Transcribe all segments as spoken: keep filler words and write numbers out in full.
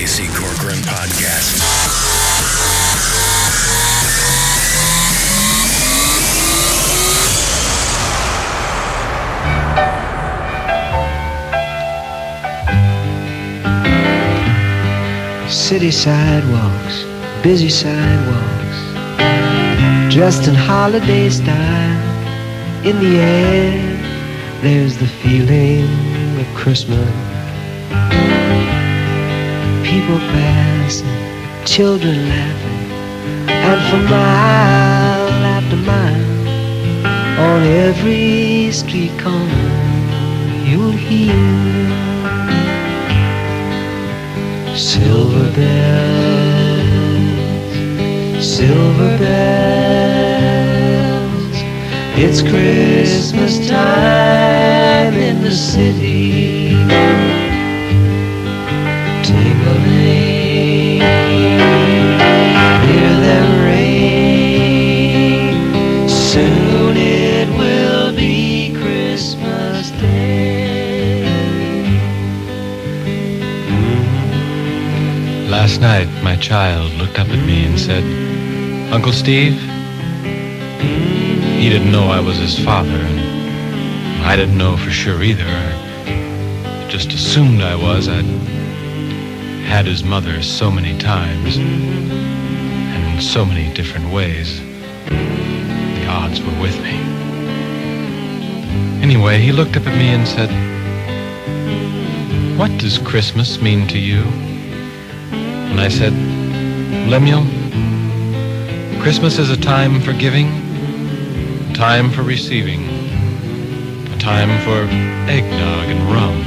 Stacey Corcoran Podcast. City sidewalks, busy sidewalks, dressed in holiday style. In the air, there's the feeling of Christmas. People passing, children laughing, and for mile after mile, on every street corner, you'll hear silver bells, silver bells. It's Christmas time in the city. Tingling, hear them ring. Soon it will be Christmas Day. Last night, my child looked up at me and said, "Uncle Steve?" He didn't know I was his father, and I didn't know for sure either. I just assumed I was. I'd had his mother so many times, and in so many different ways. The odds were with me. Anyway, he looked up at me and said, "What does Christmas mean to you?" And I said, "Lemuel, Christmas is a time for giving, a time for receiving, a time for eggnog and rum,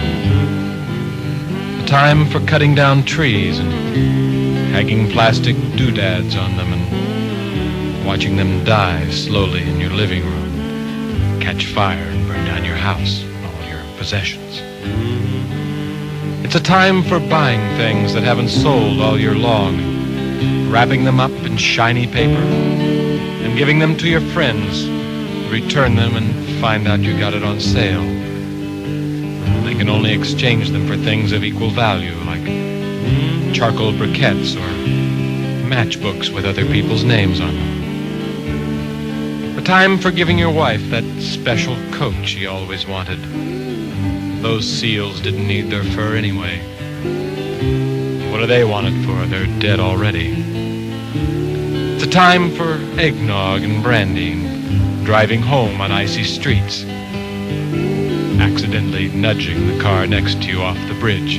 a time for cutting down trees and hanging plastic doodads on them and watching them die slowly in your living room, catch fire and burn down your house and all your possessions. It's a time for buying things that haven't sold all year long, wrapping them up in shiny paper, and giving them to your friends, return them and find out you got it on sale. They can only exchange them for things of equal value, like charcoal briquettes or matchbooks with other people's names on them. A time for giving your wife that special coat she always wanted. Those seals didn't need their fur anyway. What do they want it for? They're dead already. It's a time for eggnog and brandy and driving home on icy streets, accidentally nudging the car next to you off the bridge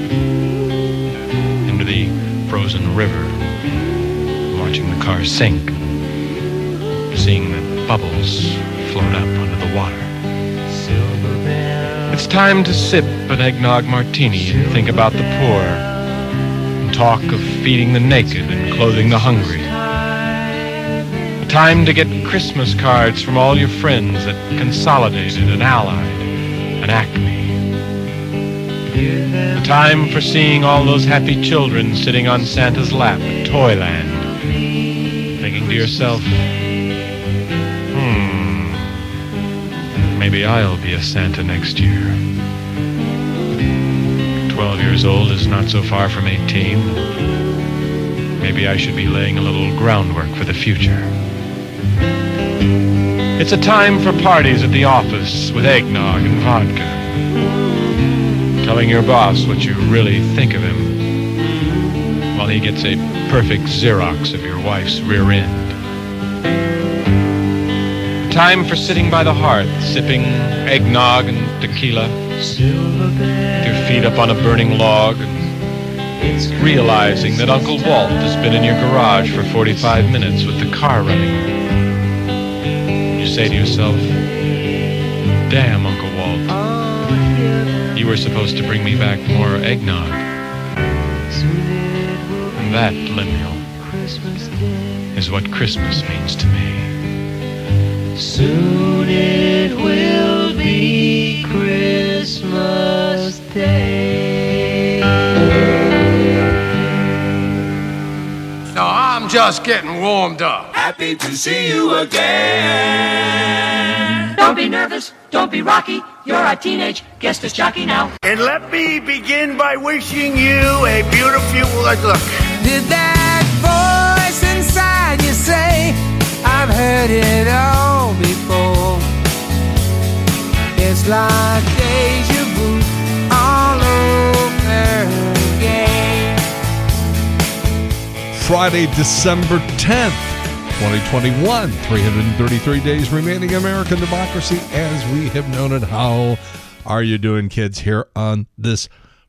into the frozen river, watching the car sink, seeing the bubbles float up under the water. It's time to sip an eggnog martini and think about the poor, and talk of feeding the naked and clothing the hungry. A time to get Christmas cards from all your friends at Consolidated and Allied and Acme. A time for seeing all those happy children sitting on Santa's lap at Toyland, thinking to yourself, maybe I'll be a Santa next year. Twelve years old is not so far from eighteen. Maybe I should be laying a little groundwork for the future. It's a time for parties at the office with eggnog and vodka. Telling your boss what you really think of him while he gets a perfect Xerox of your wife's rear end. Time for sitting by the hearth, sipping eggnog and tequila, with your feet up on a burning log, and realizing that Uncle Walt has been in your garage for forty-five minutes with the car running. You say to yourself, "Damn, Uncle Walt, you were supposed to bring me back more eggnog." And that, Lemuel, is what Christmas means to me. Soon it will be Christmas Day. No, I'm just getting warmed up. Happy to see you again. Don't be nervous, don't be rocky. You're a teenage guest disc jockey now. And let me begin by wishing you a beautiful look. Did that voice inside you say, I've heard it all before? It's like deja vu all over again. Friday, December tenth, twenty twenty-one. three hundred thirty-three days remaining in American democracy as we have known it. How are you doing, kids, here on this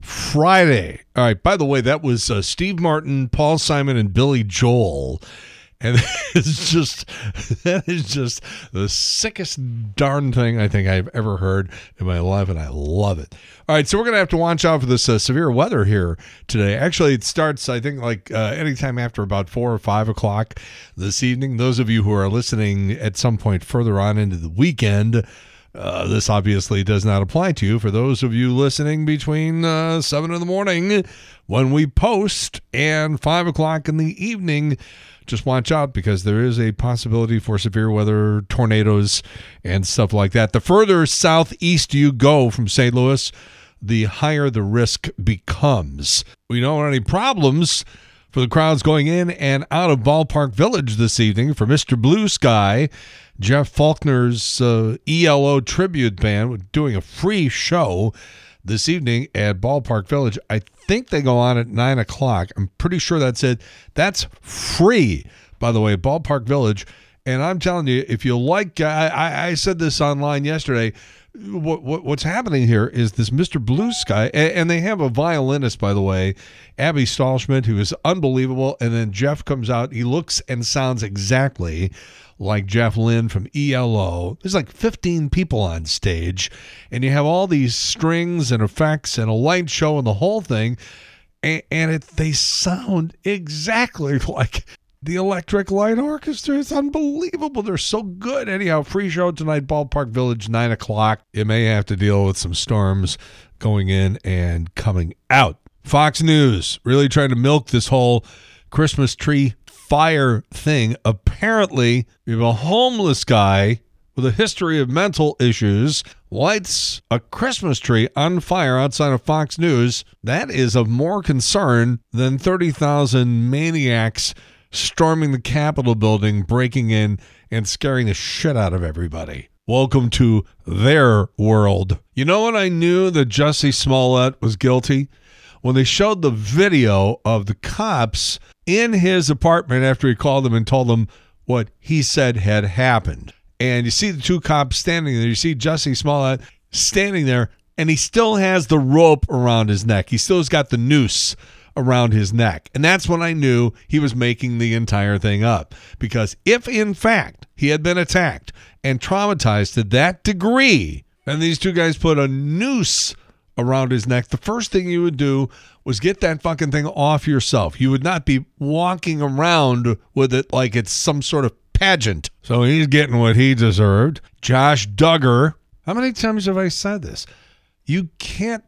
Friday? All right, by the way, that was uh, Steve Martin, Paul Simon, and Billy Joel. And it's just, that is just the sickest darn thing I think I've ever heard in my life, and I love it. All right, so we're going to have to watch out for this uh, severe weather here today. Actually, it starts, I think, like uh, anytime after about four or five o'clock this evening. Those of you who are listening at some point further on into the weekend, uh, this obviously does not apply to you. For those of you listening between uh, seven in the morning when we post and five o'clock in the evening, just watch out because there is a possibility for severe weather, tornadoes, and stuff like that. The further southeast you go from Saint Louis, the higher the risk becomes. We don't have any problems for the crowds going in and out of Ballpark Village this evening. For Mister Blue Sky, Jeff Faulkner's uh, E L O tribute band doing a free show this evening at Ballpark Village. I think they go on at nine o'clock. I'm pretty sure that's it. That's free, by the way, Ballpark Village. And I'm telling you, if you like, I, I, I said this online yesterday, what, what what's happening here is this Mister Blue Sky, and, and they have a violinist, by the way, Abby Stahlschmidt, who is unbelievable. And then Jeff comes out. He looks and sounds exactly like Jeff Lynne from E L O. There's like fifteen people on stage, and you have all these strings and effects and a light show and the whole thing, and, and it they sound exactly like the Electric Light Orchestra. It's unbelievable. They're so good. Anyhow, free show tonight, Ballpark Village, nine o'clock. You may have to deal with some storms going in and coming out. Fox News really trying to milk this whole Christmas tree fire thing. Apparently, we have a homeless guy with a history of mental issues lights a Christmas tree on fire outside of Fox News. That is of more concern than thirty thousand maniacs storming the Capitol building, breaking in and scaring the shit out of everybody. Welcome to their world. You know when I knew that Jussie Smollett was guilty? When they showed the video of the cops in his apartment after he called them and told them what he said had happened. And you see the two cops standing there. You see Jussie Smollett standing there, and he still has the rope around his neck. He still has got the noose around his neck. And that's when I knew he was making the entire thing up. Because if, in fact, he had been attacked and traumatized to that degree, and these two guys put a noose around his neck, the first thing you would do was get that fucking thing off yourself. You would not be walking around with it like it's some sort of pageant. So he's getting what he deserved. Josh Duggar. How many times have I said this? You can't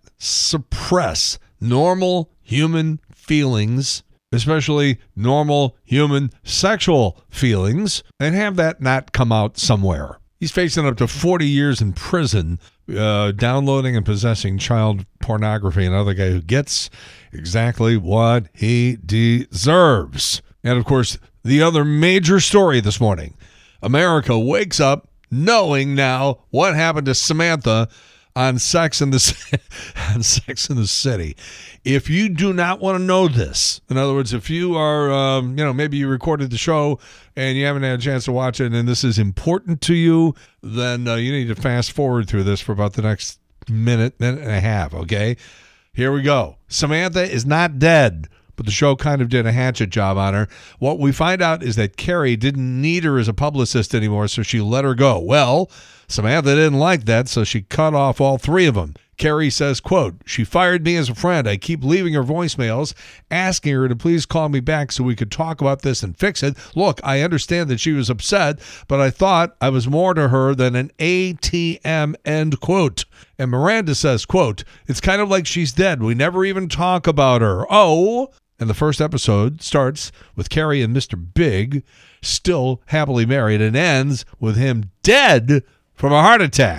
suppress normal human feelings, especially normal human sexual feelings, and have that not come out somewhere. He's facing up to forty years in prison, uh, downloading and possessing child pornography. Another guy who gets exactly what he deserves. And, of course, the other major story this morning. America wakes up knowing now what happened to Samantha on Sex in the on Sex in the City. If you do not want to know this, in other words, if you are, um, you know, maybe you recorded the show and you haven't had a chance to watch it, and this is important to you, then uh, you need to fast forward through this for about the next minute, minute and a half. Okay, here we go. Samantha is not dead, but the show kind of did a hatchet job on her. What we find out is that Carrie didn't need her as a publicist anymore, so she let her go. Well, Samantha didn't like that, so she cut off all three of them. Carrie says, quote, "She fired me as a friend. I keep leaving her voicemails, asking her to please call me back so we could talk about this and fix it. Look, I understand that she was upset, but I thought I was more to her than an A T M," end quote. And Miranda says, quote, "It's kind of like she's dead. We never even talk about her. Oh." And the first episode starts with Carrie and Mister Big still happily married and ends with him dead from a heart attack.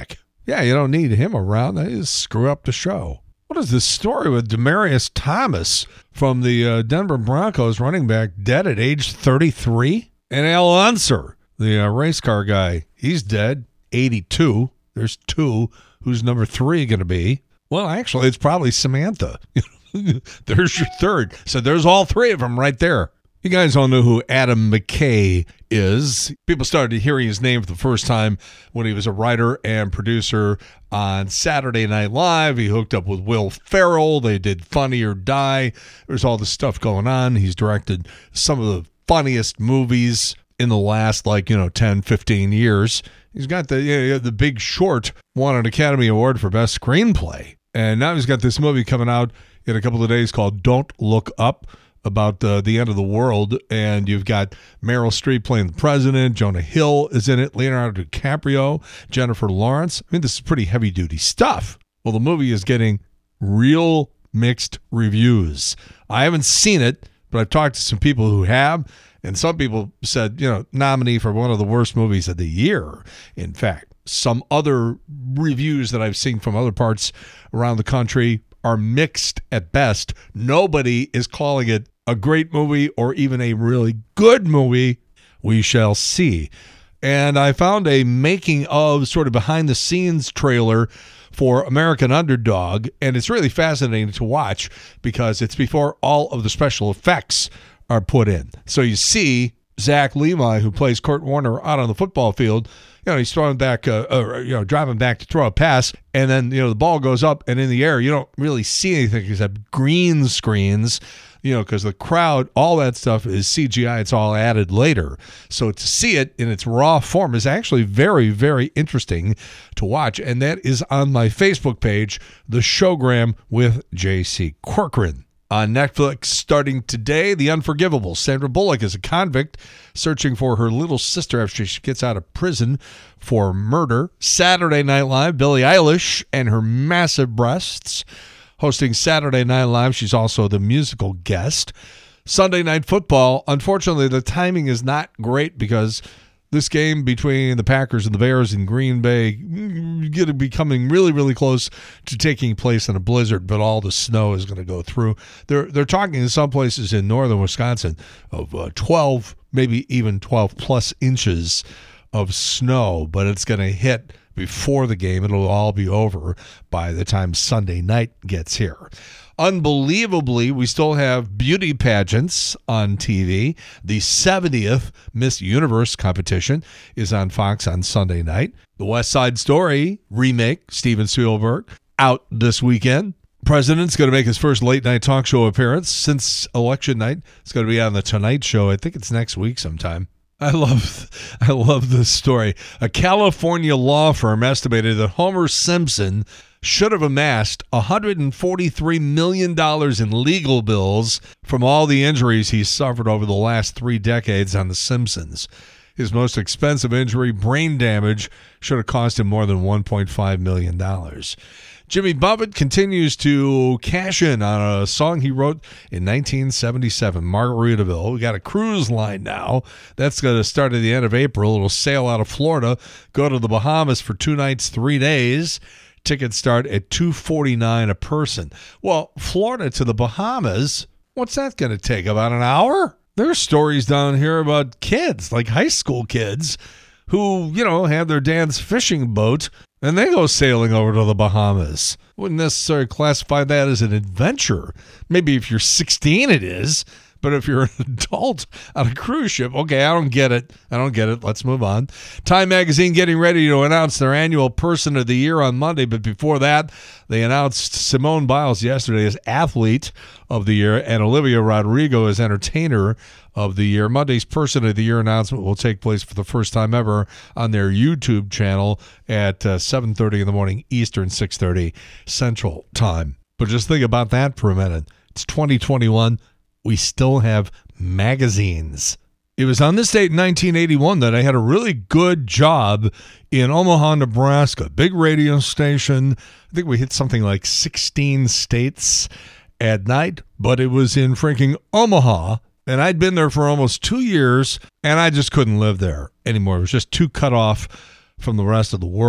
Yeah, you don't need him around. They just screw up the show. What is this story with Demaryius Thomas from the uh, Denver Broncos running back dead at age thirty-three? And Al Unser, the uh, race car guy, he's dead, eighty-two. There's two. Who's number three going to be? Well, actually, it's probably Samantha. There's your third. So there's all three of them right there. You guys all know who Adam McKay is. People started hearing his name for the first time when he was a writer and producer on Saturday Night Live. He hooked up with Will Ferrell. They did Funny or Die. There's all this stuff going on. He's directed some of the funniest movies in the last, like, you know, ten, fifteen years. He's got the you know, the Big Short, won an Academy Award for Best Screenplay. And now he's got this movie coming out in a couple of days called Don't Look Up, about uh, the end of the world. And you've got Meryl Streep playing the president. Jonah Hill is in it. Leonardo DiCaprio, Jennifer Lawrence. I mean, this is pretty heavy-duty stuff. Well, the movie is getting real mixed reviews. I haven't seen it, but I've talked to some people who have, and some people said, you know, nominee for one of the worst movies of the year, in fact. Some other reviews that I've seen from other parts around the country are mixed at best. Nobody is calling it a great movie or even a really good movie. We shall see. And I found a making of, sort of behind the scenes trailer for American Underdog, and it's really fascinating to watch because it's before all of the special effects are put in. So you see Zach Levi, who plays Kurt Warner, out on the football field. You know, he's throwing back, uh, uh, you know, driving back to throw a pass, and then, you know, the ball goes up, and in the air, you don't really see anything except green screens, you know, because the crowd, all that stuff is C G I. It's all added later. So to see it in its raw form is actually very, very interesting to watch, and that is on my Facebook page, The Showgram with J C Corcoran. On Netflix, starting today, The Unforgivable. Sandra Bullock is a convict searching for her little sister after she gets out of prison for murder. Saturday Night Live, Billie Eilish and her massive breasts. Hosting Saturday Night Live, she's also the musical guest. Sunday Night Football, unfortunately, the timing is not great because this game between the Packers and the Bears in Green Bay going to be coming really, really close to taking place in a blizzard, but all the snow is going to go through. They're they're talking in some places in northern Wisconsin of uh, twelve, maybe even twelve plus inches of snow, but it's going to hit before the game. It'll all be over by the time Sunday night gets here. Unbelievably, we still have beauty pageants on T V. The seventieth Miss Universe competition is on Fox on Sunday night. The West Side Story remake, Steven Spielberg, out this weekend. President's going to make his first late-night talk show appearance since election night. It's going to be on The Tonight Show. I think it's next week sometime. I love I love this story. A California law firm estimated that Homer Simpson should have amassed one hundred forty-three million dollars in legal bills from all the injuries he suffered over the last three decades on The Simpsons. His most expensive injury, brain damage, should have cost him more than one point five million dollars. Jimmy Buffett continues to cash in on a song he wrote in nineteen seventy-seven, Margaritaville. We got a cruise line now. That's going to start at the end of April. It'll sail out of Florida, go to the Bahamas for two nights, three days. Tickets start at two hundred forty-nine dollars a person. Well, Florida to the Bahamas, what's that going to take? About an hour? There's stories down here about kids, like high school kids, who, you know, have their dad's fishing boat and they go sailing over to the Bahamas. Wouldn't necessarily classify that as an adventure. Maybe if you're sixteen, it is. But if you're an adult on a cruise ship, okay, I don't get it. I don't get it. Let's move on. Time Magazine getting ready to announce their annual Person of the Year on Monday. But before that, they announced Simone Biles yesterday as Athlete of the Year and Olivia Rodrigo as Entertainer of the Year. Monday's Person of the Year announcement will take place for the first time ever on their YouTube channel at uh, seven thirty in the morning Eastern, six thirty Central Time. But just think about that for a minute. It's twenty twenty-one. We still have magazines. It was on this date in nineteen eighty-one that I had a really good job in Omaha, Nebraska. Big radio station. I think we hit something like sixteen states at night, but it was in freaking Omaha, and I'd been there for almost two years, and I just couldn't live there anymore. It was just too cut off from the rest of the world.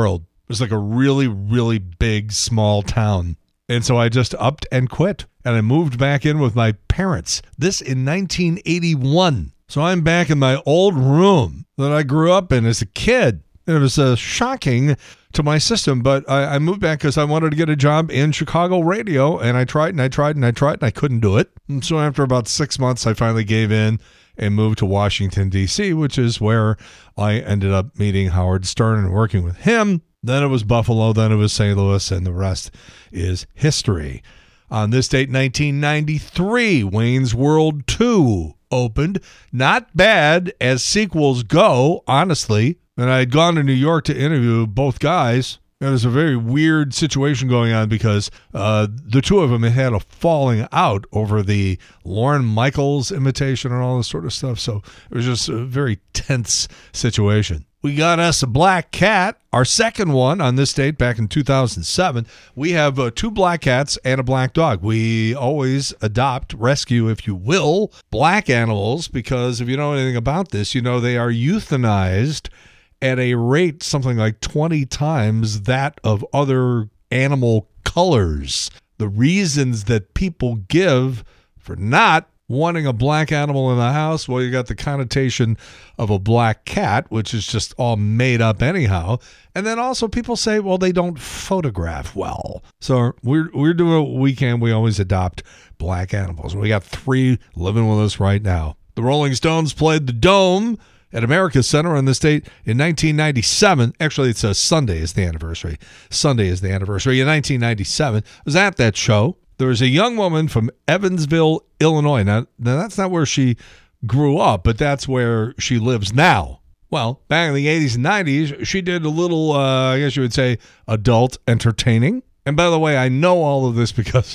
was like a really, really big, small town. And so I just upped and quit. And I moved back in with my parents. This in nineteen eighty-one. So I'm back in my old room that I grew up in as a kid. And it was uh, shocking to my system, but I, I moved back because I wanted to get a job in Chicago radio, and I tried and I tried and I tried and I couldn't do it. And so after about six months, I finally gave in and moved to Washington, D C, which is where I ended up meeting Howard Stern and working with him. Then it was Buffalo, then it was Saint Louis, and the rest is history. On this date, nineteen ninety-three, Wayne's World two opened. Not bad as sequels go, honestly. And I had gone to New York to interview both guys. It was a very weird situation going on because uh, the two of them had had a falling out over the Lorne Michaels imitation and all this sort of stuff. So it was just a very tense situation. We got us a black cat, our second one on this date back in two thousand seven. We have uh, two black cats and a black dog. We always adopt, rescue, if you will, black animals because if you know anything about this, you know they are euthanized at a rate something like twenty times that of other animal colors. The reasons that people give for not wanting a black animal in the house, well, you got the connotation of a black cat, which is just all made up anyhow. And then also people say, well, they don't photograph well. So we're we're doing what we can. We always adopt black animals. We got three living with us right now. The Rolling Stones played the Dome at America Center on this date in nineteen ninety-seven. Actually, it's a Sunday is the anniversary. Sunday is the anniversary. In nineteen ninety-seven, I was at that show. There was a young woman from Evansville, Illinois. Now, now, that's not where she grew up, but that's where she lives now. Well, back in the eighties and nineties, she did a little, uh, I guess you would say, adult entertaining. And by the way, I know all of this because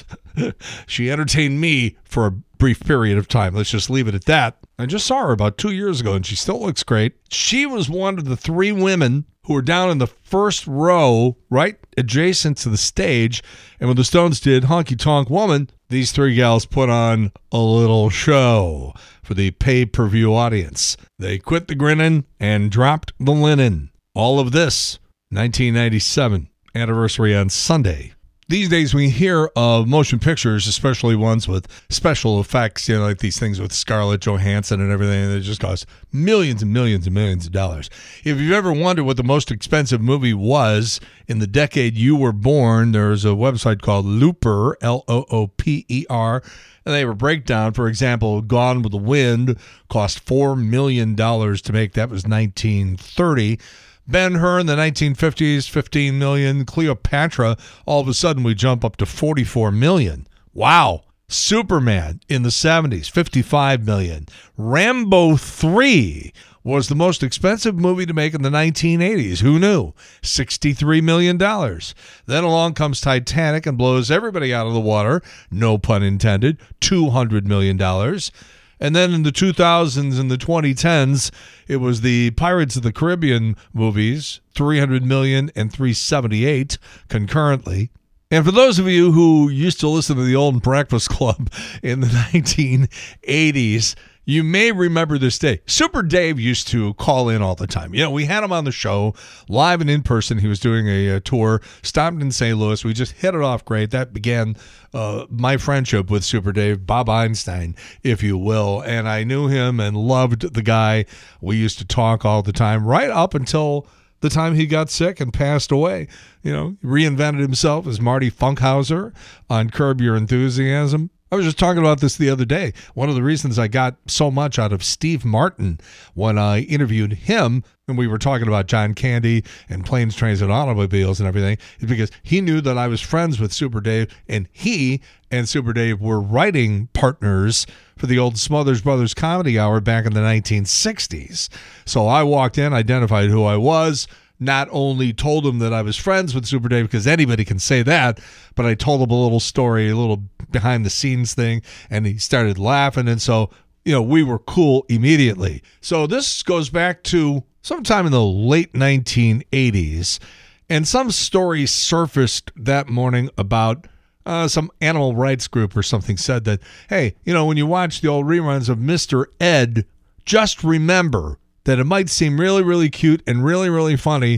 she entertained me for a brief period of time. Let's just leave it at that. I just saw her about two years ago, and she still looks great. She was one of the three women who were down in the first row, right adjacent to the stage. And when the Stones did Honky Tonk Woman, these three gals put on a little show for the pay-per-view audience. They quit the grinning and dropped the linen. All of this, nineteen ninety-seven, anniversary on Sunday. These days we hear of motion pictures, especially ones with special effects, you know, like these things with Scarlett Johansson and everything that just cost millions and millions and millions of dollars. If you've ever wondered what the most expensive movie was in the decade you were born, there's a website called Looper, L O O P E R, and they have a breakdown. For example, Gone with the Wind cost four million dollars to make. That was nineteen thirty. Ben-Hur in the nineteen fifties, fifteen million dollars. Cleopatra, all of a sudden we jump up to forty-four million dollars. Wow. Superman in the seventies, fifty-five million dollars. Rambo three was the most expensive movie to make in the nineteen eighties. Who knew? sixty-three million dollars. Then along comes Titanic and blows everybody out of the water, no pun intended, two hundred million dollars. And then in the two thousands and the twenty tens, it was the Pirates of the Caribbean movies, three hundred million dollars and three hundred seventy-eight concurrently. And for those of you who used to listen to the old Breakfast Club in the nineteen eighties, you may remember this day. Super Dave used to call in all the time. You know, we had him on the show live and in person. He was doing a, a tour, stopped in Saint Louis. We just hit it off great. That began uh, my friendship with Super Dave, Bob Einstein, if you will. And I knew him and loved the guy. We used to talk all the time right up until the time he got sick and passed away. You know, he reinvented himself as Marty Funkhauser on Curb Your Enthusiasm. I was just talking about this the other day. One of the reasons I got so much out of Steve Martin when I interviewed him, and we were talking about John Candy and planes, trains, and automobiles and everything, is because he knew that I was friends with Super Dave, and he and Super Dave were writing partners for the old Smothers Brothers Comedy Hour back in the nineteen sixties. So I walked in, identified who I was, not only told him that I was friends with Super Dave, because anybody can say that, but I told him a little story, a little behind-the-scenes thing, and he started laughing, and so, you know, we were cool immediately. So this goes back to sometime in the late nineteen eighties, and some story surfaced that morning about uh, some animal rights group or something said that, hey, you know, when you watch the old reruns of Mister Ed, just remember that it might seem really, really cute and really, really funny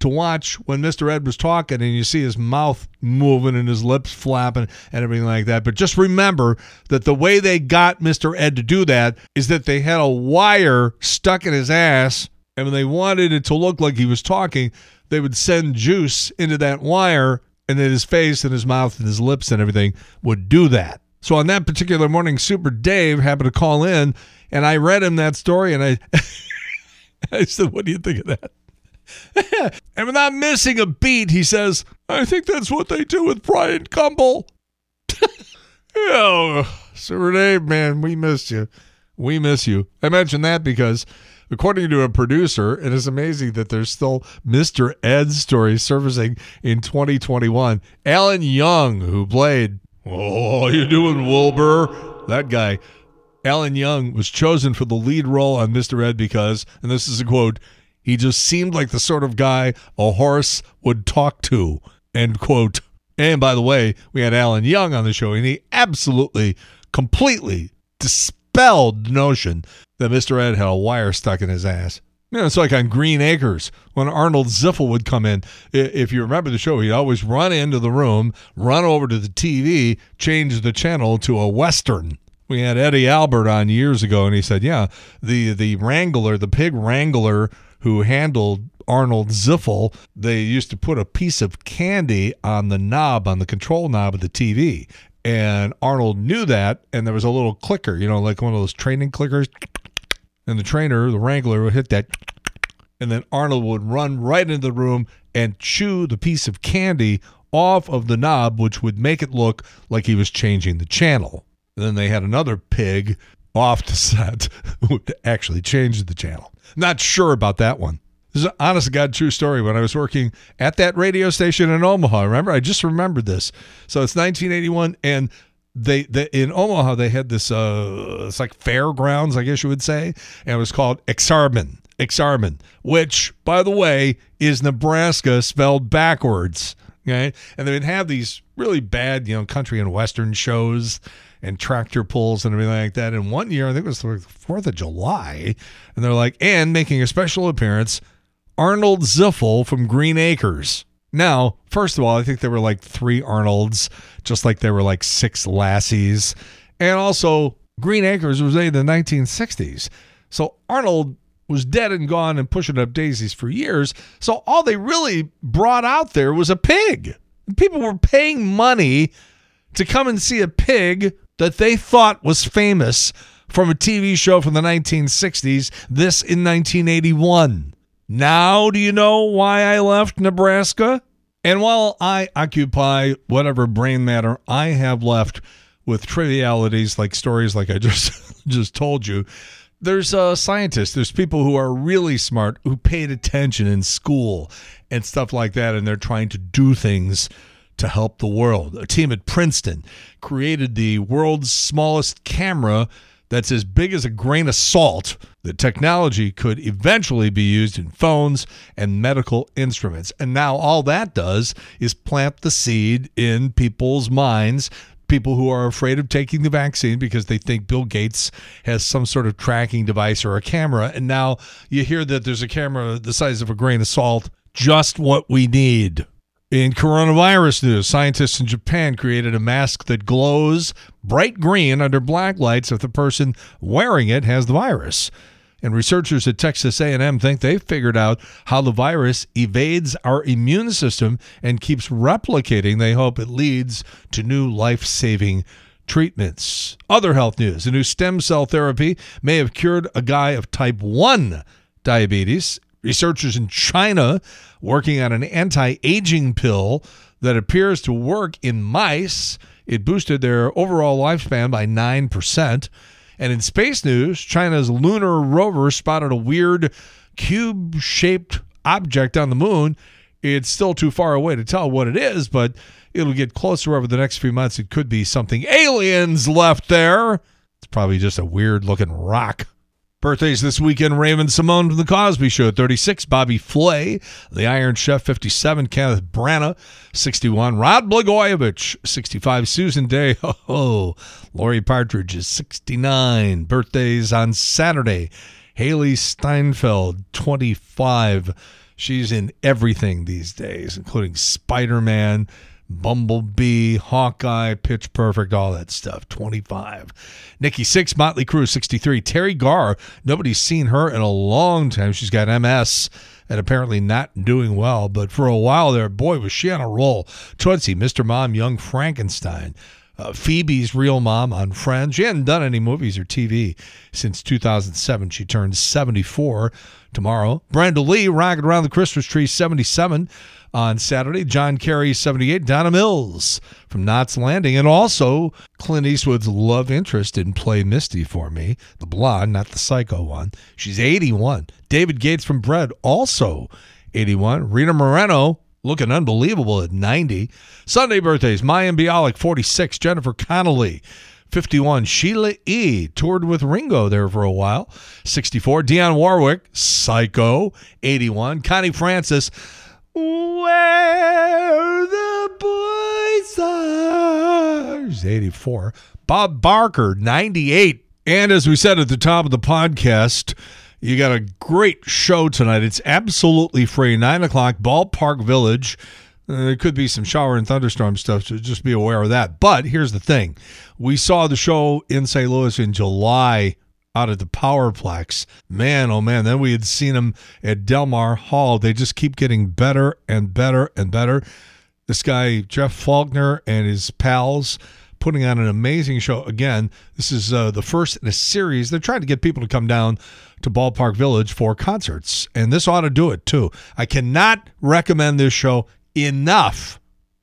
to watch when Mister Ed was talking and you see his mouth moving and his lips flapping and everything like that. But just remember that the way they got Mister Ed to do that is that they had a wire stuck in his ass, and when they wanted it to look like he was talking, they would send juice into that wire, and then his face and his mouth and his lips and everything would do that. So on that particular morning, Super Dave happened to call in, and I read him that story, and I, I said, what do you think of that? And without missing a beat, he says, I think that's what they do with Brian Gumbel. Oh, Super Dave, man, we missed you. We miss you. I mention that because, according to a producer, it is amazing that there's still Mister Ed's story surfacing in twenty twenty-one. Alan Young, who played, oh, how you doing, Wilbur? That guy. Alan Young was chosen for the lead role on Mister Ed because, and this is a quote, he just seemed like the sort of guy a horse would talk to, end quote. And by the way, we had Alan Young on the show, and he absolutely, completely dispelled the notion that Mister Ed had a wire stuck in his ass. You know, it's like on Green Acres when Arnold Ziffel would come in. If you remember the show, he'd always run into the room, run over to the T V, change the channel to a Western. We had Eddie Albert on years ago, and he said, yeah, the, the wrangler, the pig wrangler who handled Arnold Ziffel, they used to put a piece of candy on the knob, on the control knob of the T V. And Arnold knew that, and there was a little clicker, you know, like one of those training clickers. And the trainer, the wrangler, would hit that, and then Arnold would run right into the room and chew the piece of candy off of the knob, which would make it look like he was changing the channel. And then they had another pig off the set who would actually change the channel. Not sure about that one. This is an honest-to-God true story. When I was working at that radio station in Omaha, remember? I just remembered this. So it's nineteen eighty-one, and they, they in Omaha, they had this, uh, it's like fairgrounds, I guess you would say, and it was called Exarban, Exarban, which, by the way, is Nebraska spelled backwards, okay? And they would have these really bad, you know, country and western shows and tractor pulls and everything like that. And one year, I think it was the fourth of July, and they're like, and making a special appearance, Arnold Ziffel from Green Acres. Now, first of all, I think there were like three Arnolds, just like there were like six Lassies. And also, Green Acres was made in the nineteen sixties. So Arnold was dead and gone and pushing up daisies for years. So all they really brought out there was a pig. People were paying money to come and see a pig that they thought was famous from a T V show from the nineteen sixties, this in nineteen eighty-one. Now do you know why I left Nebraska? And while I occupy whatever brain matter I have left with trivialities like stories like I just just told you, there's uh, scientists, there's people who are really smart, who paid attention in school and stuff like that, and they're trying to do things to help the world. A team at Princeton created the world's smallest camera that's as big as a grain of salt. The technology could eventually be used in phones and medical instruments. And now all that does is plant the seed in people's minds, people who are afraid of taking the vaccine because they think Bill Gates has some sort of tracking device or a camera. And now you hear that there's a camera the size of a grain of salt, just what we need. In coronavirus news, scientists in Japan created a mask that glows bright green under black lights if the person wearing it has the virus. And researchers at Texas A and M think they've figured out how the virus evades our immune system and keeps replicating. They hope it leads to new life-saving treatments. Other health news, a new stem cell therapy may have cured a guy of type one diabetes. Researchers in China working on an anti-aging pill that appears to work in mice. It boosted their overall lifespan by nine percent. And in space news, China's lunar rover spotted a weird cube-shaped object on the moon. It's still too far away to tell what it is, but it'll get closer over the next few months. It could be something aliens left there. It's probably just a weird-looking rock. Birthdays this weekend, Raven-Symoné from The Cosby Show, thirty-six. Bobby Flay, The Iron Chef, fifty-seven. Kenneth Branagh, sixty-one. Rod Blagojevich, sixty-five. Susan Day, oh, Lori Partridge is sixty-nine. Birthdays on Saturday, Haley Steinfeld, twenty-five. She's in everything these days, including Spider-Man, Bumblebee, Hawkeye, Pitch Perfect, all that stuff. twenty-five. Nikki, six. Motley Crue, sixty-three. Terry Garr, nobody's seen her in a long time. She's got M S and apparently not doing well, but for a while there, boy, was she on a roll. Tootsie, Mister Mom, Young Frankenstein. Uh, Phoebe's Real Mom on Friends. She hadn't done any movies or T V since two thousand seven. She turns seventy-four tomorrow. Brenda Lee, Rockin' Around the Christmas Tree, seventy-seven on Saturday. John Kerry, seventy-eight. Donna Mills from Knots Landing. And also Clint Eastwood's love interest in Play Misty for Me, the blonde, not the psycho one. She's eighty-one. David Gates from Bread, also eighty-one. Rita Moreno, looking unbelievable at ninety. Sunday birthdays, Mayim Bialik, forty-six. Jennifer Connelly, fifty-one. Sheila E. toured with Ringo there for a while, sixty-four. Dionne Warwick, Psycho, eighty-one. Connie Francis, Where the Boys Are, she's eighty-four. Bob Barker, ninety-eight. And as we said at the top of the podcast, you got a great show tonight. It's absolutely free. nine o'clock, Ballpark Village. Uh, there could be some shower and thunderstorm stuff, so just be aware of that. But here's the thing. We saw the show in Saint Louis in July out at the Powerplex. Man, oh man, then we had seen them at Del Mar Hall. They just keep getting better and better and better. This guy, Jeff Faulkner, and his pals putting on an amazing show. Again, this is uh, the first in a series. They're trying to get people to come down to Ballpark Village for concerts, and this ought to do it too. I cannot recommend this show enough.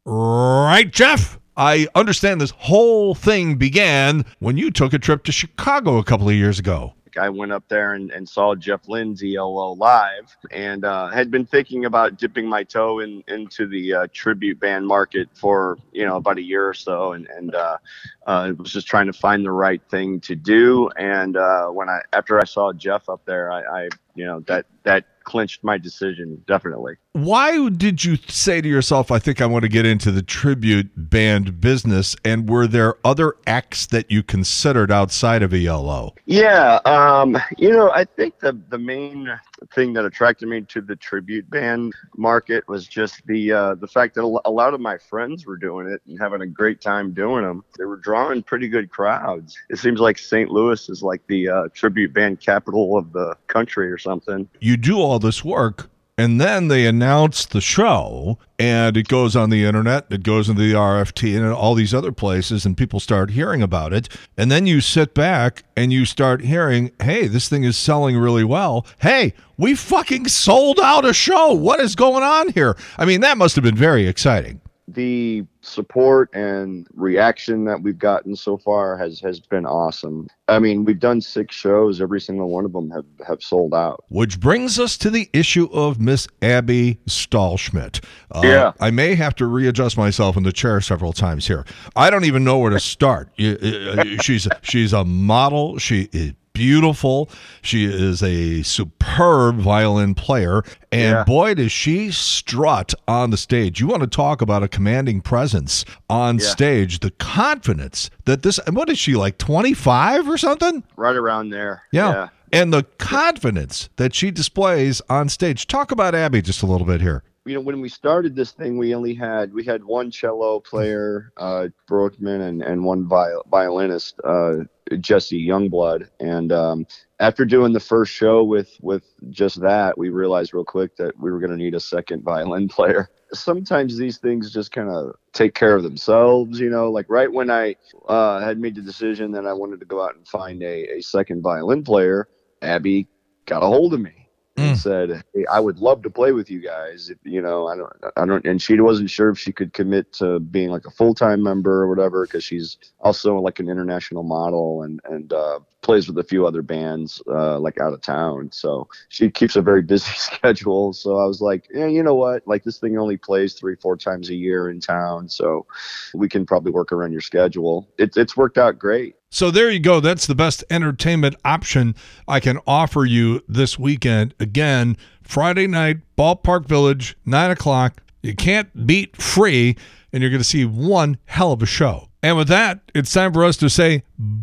Right, Jeff? I understand this whole thing began when you took a trip to Chicago a couple of years ago. I went up there and, and saw Jeff Lynne's E L O live, and uh, had been thinking about dipping my toe in into the uh, tribute band market for, you know, about a year or so, and and uh, uh, was just trying to find the right thing to do. And uh, when I after I saw Jeff up there, I, I you know that that clinched my decision, definitely. Why did you say to yourself, I think I want to get into the tribute band business? And were there other acts that you considered outside of E L O? Yeah, um, you know, I think the the main thing that attracted me to the tribute band market was just the uh, the fact that a lot of my friends were doing it and having a great time doing them. They were drawing pretty good crowds. It seems like Saint Louis is like the uh, tribute band capital of the country or something. You do all this work, and then they announce the show, and it goes on the internet, it goes into the R F T and all these other places, and people start hearing about it. And then you sit back and you start hearing, hey, this thing is selling really well. Hey, we fucking sold out a show. What is going on here? I mean, that must have been very exciting. The support and reaction that we've gotten so far has, has been awesome. I mean, we've done six shows. Every single one of them have, have sold out. Which brings us to the issue of Miss Abby Stahlschmidt. Uh, yeah. I may have to readjust myself in the chair several times here. I don't even know where to start. she's, she's a model. She is beautiful. She is a superb violin player. And yeah. boy, does she strut on the stage. You want to talk about a commanding presence on yeah. stage. The confidence that this, what is she, like twenty-five or something? Right around there. Yeah. yeah. And the confidence that she displays on stage. Talk about Abby just a little bit here. You know, when we started this thing, we only had, we had one cello player, uh, Brookman, and, and one viol- violinist, uh, Jesse Youngblood. And um, after doing the first show with, with just that, we realized real quick that we were going to need a second violin player. Sometimes these things just kind of take care of themselves, you know, like right when I uh, had made the decision that I wanted to go out and find a, a second violin player, Abby got a hold of me. And said, hey, I would love to play with you guys. If, you know, I don't, I don't, and she wasn't sure if she could commit to being like a full-time member or whatever, because she's also like an international model and, and, uh, plays with a few other bands, uh, like out of town. So she keeps a very busy schedule. So I was like, yeah, you know what? Like this thing only plays three, four times a year in town. So we can probably work around your schedule. It, it's worked out great. So there you go. That's the best entertainment option I can offer you this weekend. Again, Friday night, Ballpark Village, nine o'clock. You can't beat free, and you're going to see one hell of a show. And with that, it's time for us to say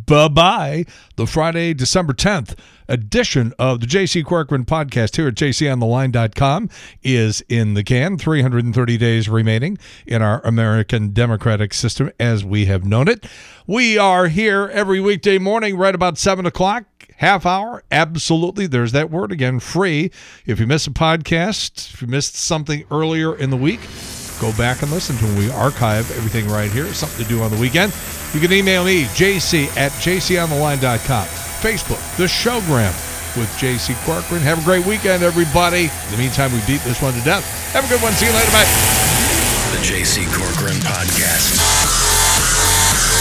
bye-bye. The Friday, December tenth edition of the J C Corcoran podcast here at j c on the line dot com is in the can. three hundred thirty days remaining in our American democratic system as we have known it. We are here every weekday morning right about seven o'clock. Half hour, absolutely. There's that word again, free. If you miss a podcast, if you missed something earlier in the week, go back and listen to when we archive everything right here. Something to do on the weekend. You can email me, jc at j c on the line dot com. Facebook, The Showgram with J C Corcoran. Have a great weekend, everybody. In the meantime, we beat this one to death. Have a good one. See you later. Bye. The J C Corcoran Podcast.